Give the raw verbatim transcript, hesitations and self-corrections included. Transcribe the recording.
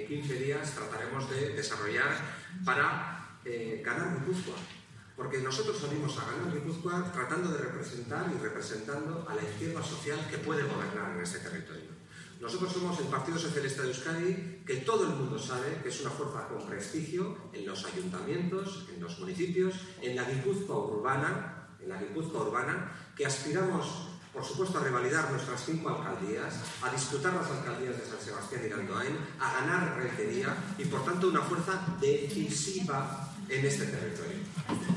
quince días trataremos de desarrollar para eh, ganar Guipúzcoa. Porque nosotros salimos a ganar Guipúzcoa tratando de representar y representando a la izquierda social que puede gobernar en este territorio. Nosotros somos el Partido Socialista de Euskadi, que todo el mundo sabe que es una fuerza con prestigio en los ayuntamientos, en los municipios, en la Guipúzcoa urbana, en la Guipúzcoa urbana, que aspiramos, por supuesto, a revalidar nuestras cinco alcaldías, a disputar las alcaldías de San Sebastián y Gandoain, a ganar Rentería y, por tanto, una fuerza decisiva en este territorio.